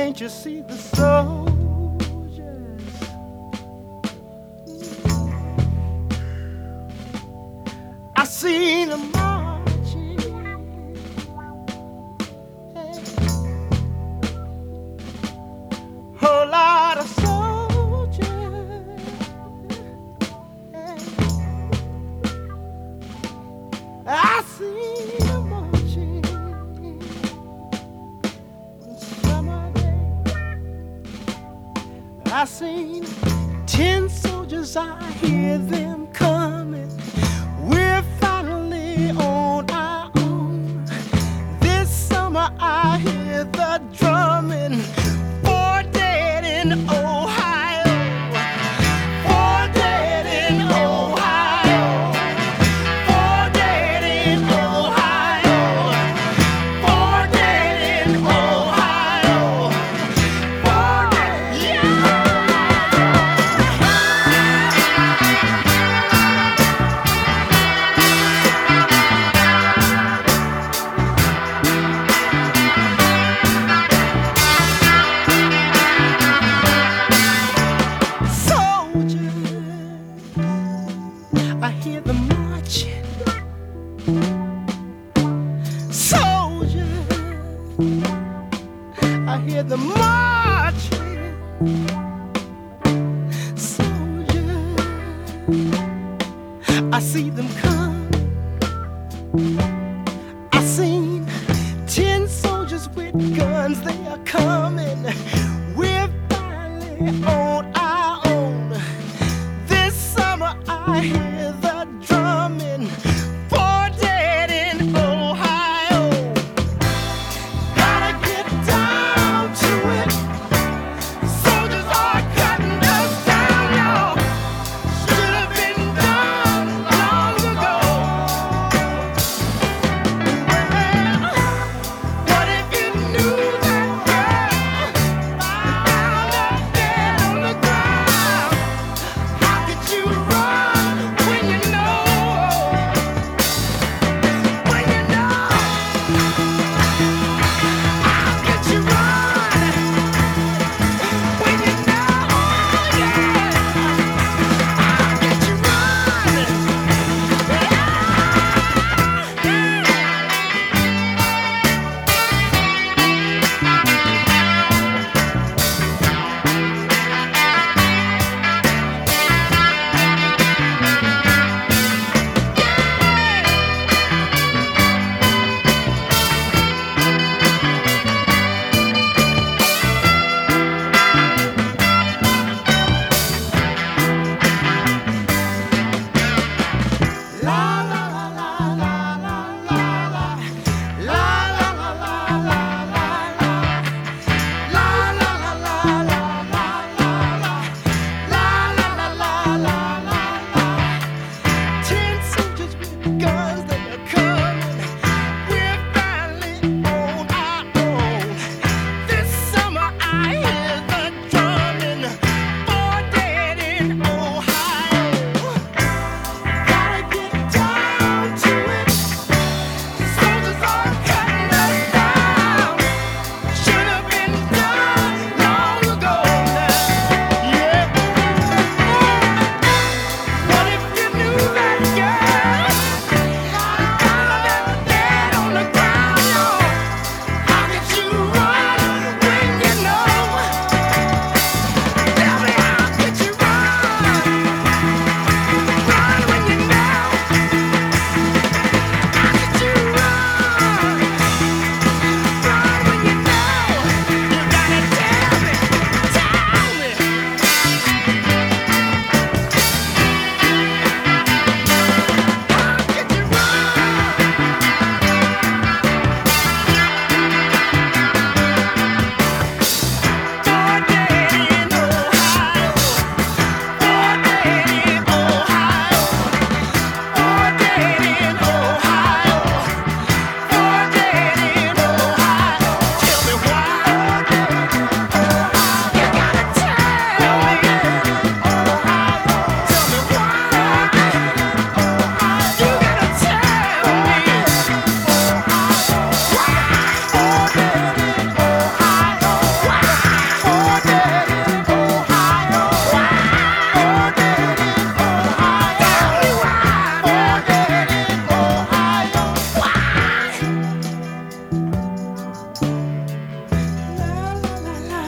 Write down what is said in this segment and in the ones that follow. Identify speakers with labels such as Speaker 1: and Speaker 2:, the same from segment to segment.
Speaker 1: Can't you see the soldiers? I seen them marching. Whole lot of soldiers. I seen them marching. Summer day. I seen 10 soldiers. I hear them coming. We're finally on our own. This summer I hear the drumming. For dead in Ohio. For dead in Ohio. For dead in Ohio. For dead in Ohio. For dead, yeah. I hear the marching. Soldiers, I hear the marching. Soldiers, I see them come. I seen 10 soldiers with guns. They are coming. We're finally on our own. This summer I hear the drumming. For dead in Ohio. Gotta get down to it. Soldiers are cutting us down, y'all. Should have been done long ago. Well, what if you knew that girl found up dead on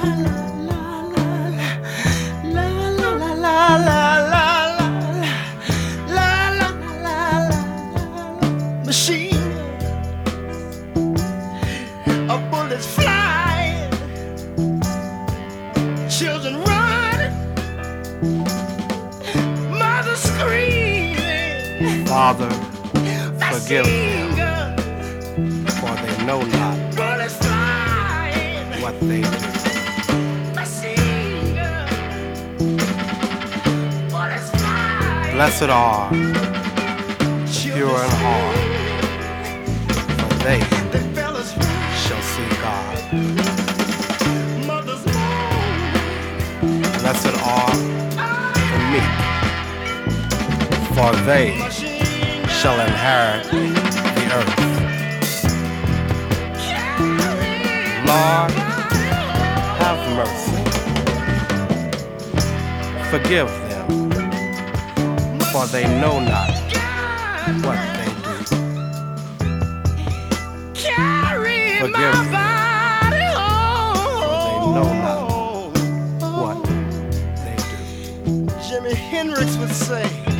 Speaker 1: Machine, a bullet's flying, children running, mother screaming.
Speaker 2: Father, forgive them, for they know not
Speaker 1: Bullets flying,
Speaker 2: what they do.
Speaker 1: machine gun, bullets flying.
Speaker 2: Blessed are the pure in heart, for they shall see God.
Speaker 1: Mothers moan,
Speaker 2: Blessed are the meek, for they
Speaker 1: machine gun,
Speaker 2: shall inherit the earth. Lord, have mercy. Forgive them, for they know not what they do. Forgive them, for they know not what they do.
Speaker 1: Jimi Hendrix would say,